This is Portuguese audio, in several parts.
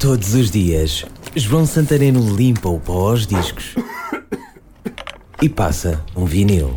Todos os dias, João Santareno limpa o pó aos discos e passa um vinil.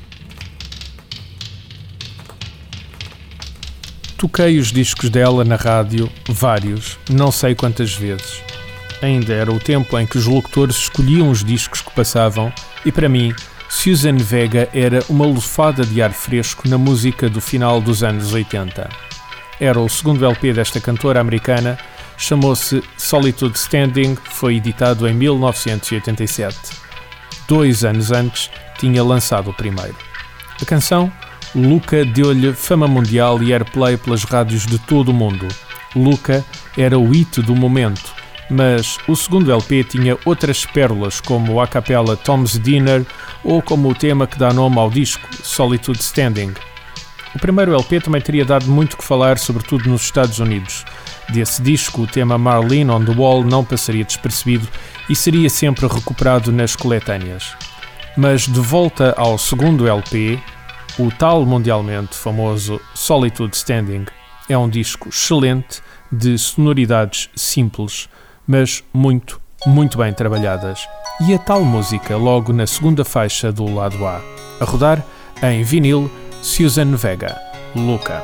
Toquei os discos dela na rádio, vários, não sei quantas vezes. Ainda era o tempo em que os locutores escolhiam os discos que passavam e, para mim, Suzanne Vega era uma lufada de ar fresco na música do final dos anos 80. Era o segundo LP desta cantora americana, chamou-se Solitude Standing, foi editado em 1987. 2 anos antes, tinha lançado o primeiro. A canção, Luca, deu-lhe fama mundial e airplay pelas rádios de todo o mundo. Luca era o hit do momento, mas o segundo LP tinha outras pérolas, como a capela Tom's Dinner ou como o tema que dá nome ao disco, Solitude Standing. O primeiro LP também teria dado muito que falar, sobretudo nos Estados Unidos. Desse disco, o tema Marlene on the Wall não passaria despercebido e seria sempre recuperado nas coletâneas. Mas de volta ao segundo LP, o tal mundialmente famoso Solitude Standing é um disco excelente, de sonoridades simples, mas muito, muito bem trabalhadas. E a tal música logo na segunda faixa do lado A. A rodar em vinil, Suzanne Vega, Luca.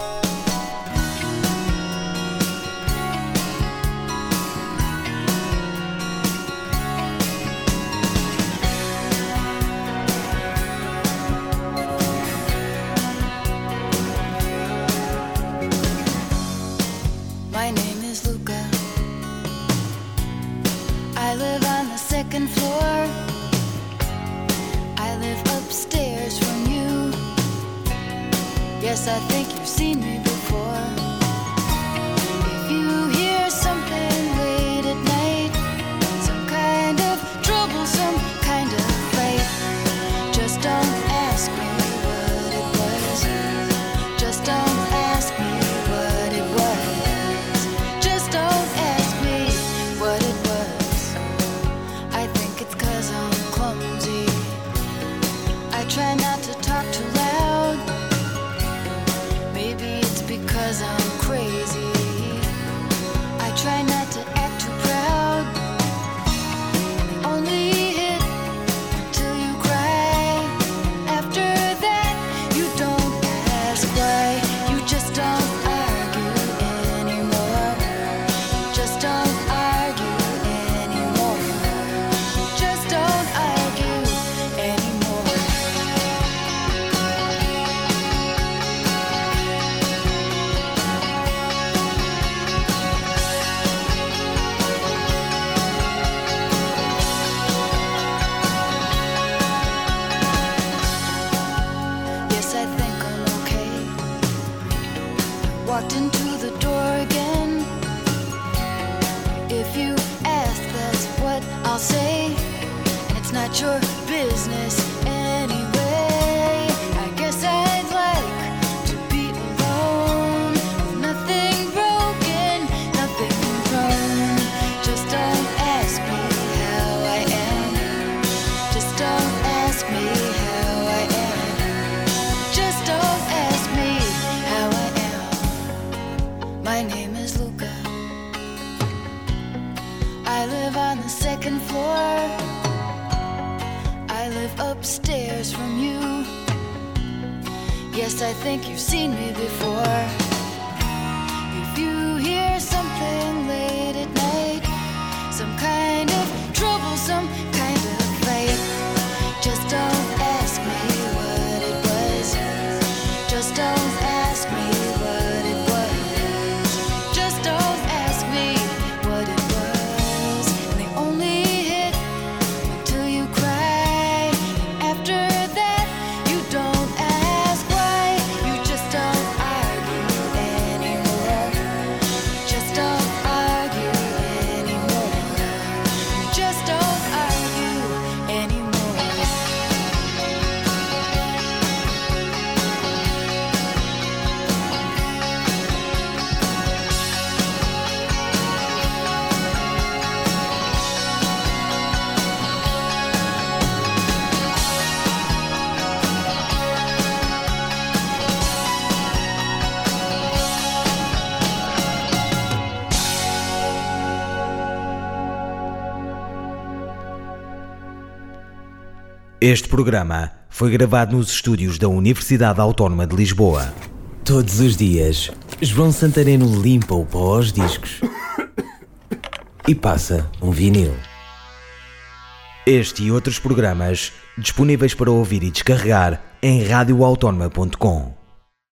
My name is Luca. I live on the second floor. I live upstairs from you. Yes, I think you've seen me before. If you hear something late at night, some kind of trouble, some kind of fight, just don't ask me what it was. Just don't ask me what it was. Just don't ask me what it was. I think it's 'cause I'm clumsy. I try not to talk too loud. Maybe it's because I'm crazy. I try not to act too proud. Only hit till you cry. After that, you don't ask why. You just don't argue anymore. Just don't argue anymore. Just don't argue anymore. Yes, I think I'm okay. Walked into the door again. If you ask, that's what I'll say. And it's not your business anyway. I guess I'd like to be alone, with nothing broken, nothing wrong. Just don't ask me how I am. Just don't ask me how I am. Just don't ask me how I am. My name is Luca. I live on the second floor. I live upstairs from you. Yes, I think you've seen me before. If you hear something late at night, some kind of trouble, some kind of fight, just don't ask me what it was. Just don't ask me what it was. Just don't ask me what it was. And they only hit until you cry. After that, you don't ask why. You just don't argue Este programa foi gravado nos estúdios da Universidade Autónoma de Lisboa. Todos os dias, João Santareno limpa o pó aos discos e passa um vinil. Este e outros programas disponíveis para ouvir e descarregar em radioautónoma.com.